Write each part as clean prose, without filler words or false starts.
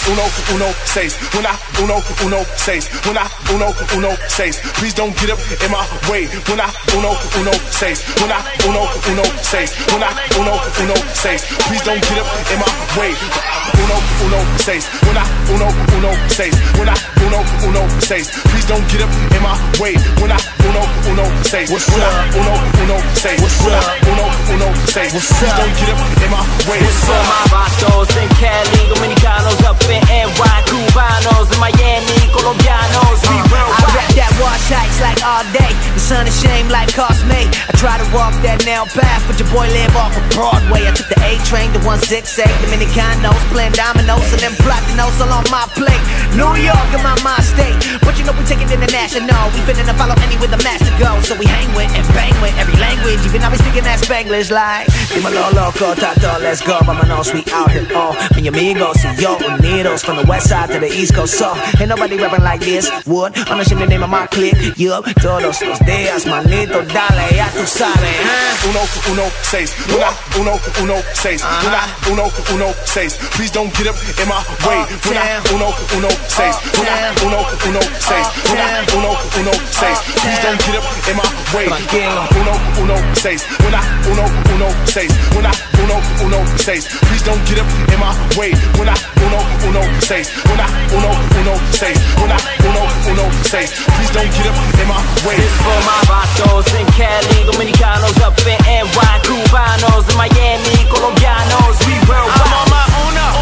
uno, seis. When I uno, seis. When I uno, seis. Please don't get up in my way. When I uno, seis. When I uno, seis. When I uno, seis. Please don't get up in my way. Uno, seis. When I uno, seis. When I uno, seis. Please don't get up in my way. When I uno, seis. When I uno, seis. When I uno, seis. Please don't get up in my way. What's up, my vatos in Cali, Dominicanos up in NY, Cubanos in Miami, Colombianos, we worldwide. I rap that wash heights like all day. The sun is shame like cost me. I try to walk that nail path, but your boy live off of Broadway. I took the A train to 168, Dominicanos, playing dominoes and then platinos all on my plate. New York in my mind state, but you know we take it international. We finna follow any with the master go, so we hang with and bang with every language. Even I be speaking that Spanglish like Dímelo loco, tato, let's go. Vámonos, we out here, oh. Mi amigos y yo unidos from the west side to the east coast, so ain't nobody rapping like this. Wood, I'm not the name of my clique. Yup, todos los días, manito, dale, ya tú sabes, huh? Uno, seis. When I uno, seis. When I uno, seis. Please don't get up in my way. When I uno, seis. When I uno, seis. When I uno, seis. Please don't get up in my way. Uno, seis. When I uno, seis. When I uno, seis. Please don't get up in my way. When I uno, seis. When I uno, seis. When I uno, seis. Please don't get up in my way. This for my vatos in Cali, Dominicanos up in NY, Cubanos in Miami, Colombianos, we worldwide. I'm on my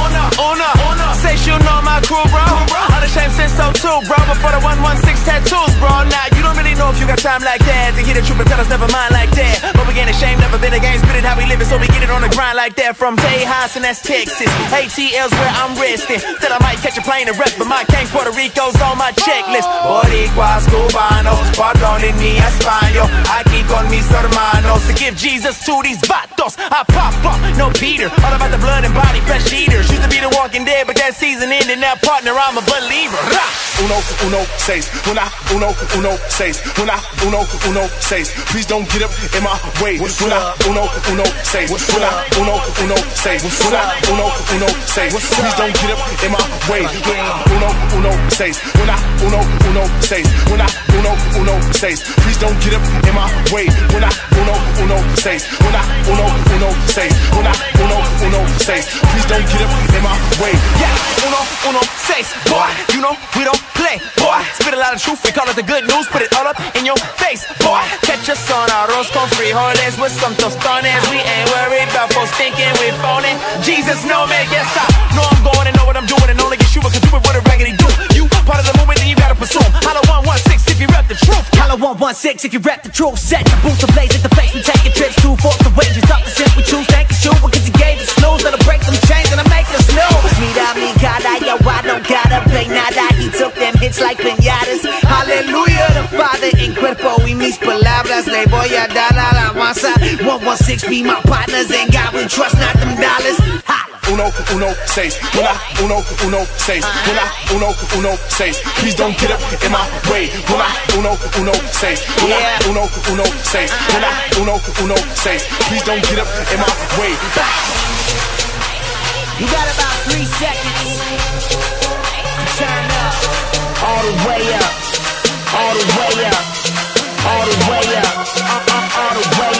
una. Say you know my crew, bro. Unashamed since so too, bro. Before the 116 tattoos, bro. Now you don't really know if you got time like that to hear the truth and tell us never mind like that. But we ain't ashamed, never been against, spit it how we live it, so we get it on the grind like that. From Tejas and that's Texas, ATL's where I'm resting. Said I might catch a plane and rep, but my King Puerto Rico's on my checklist. Boricuas, Cubanos, pardon mi español. Aquí con mis hermanos to give Jesus to these vatos. I pop up, no Peter. All about the blood and body, flesh eaters. Used to be the Walking Dead, but that season ended. Now partner, I'm a believer. Uno, seis. When I uno, seis. When I uno, seis. Please don't get up in my way. When I uno, seis. When I uno, seis. When I uno, seis. Please don't get up in my way. Uno, seis. When I uno, seis. When I uno, seis. Please don't get up in my way. When I uno, seis. When I uno, seis. When I uno, seis. Please don't get up in my way. Yeah, uno, seis. Boy, you know we don't play. Boy, spit a lot of truth, we call it the good news. Put it all up in your face. Boy, catch us on arroz con frijoles with some tostones. We ain't worried about folks thinking we phony. Jesus know me, yes I know I'm going and know what I'm doing, and only get you because you with what a raggedy do. You part of the movement, then you gotta pursue. Holla 116 if you rep the truth. Holla 116 if you rap the truth. Set the boots ablaze at the face. We taking trips to forth the wages up the shit we choose. Thank you, Shuba, because he gave us snooze. Let him break some chains and I make us new. Mira mi cara, yo, I don't gotta pay nada. He took them hits like piñatas. Hallelujah, the Father en cuerpo y mis palabras le voy a dar a la masa. 116 be my partners, and God we trust, not them dollars. Holla. Uno, seis. When I uno, seis. When I uno, seis. Please don't get up in my way. When I uno, seis. When I uno, seis. When I uno, seis. Please don't get up in my way. You got about 3 seconds to turn up. All the way up. All the way up. All the way up. All the way up.